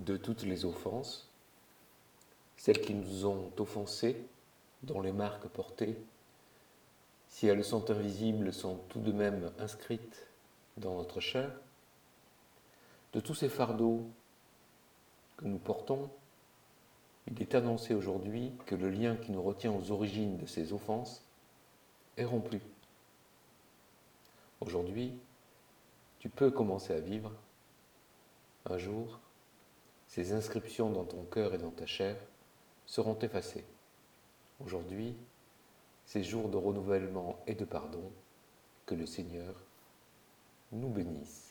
de toutes les offenses, celles qui nous ont offensés, dont les marques portées, si elles sont invisibles, sont tout de même inscrites dans notre chair, de tous ces fardeaux que nous portons, il est annoncé aujourd'hui que le lien qui nous retient aux origines de ces offenses est rompu. Aujourd'hui, tu peux commencer à vivre. Un jour, ces inscriptions dans ton cœur et dans ta chair seront effacées. Aujourd'hui, ces jours de renouvellement et de pardon, que le Seigneur nous bénisse.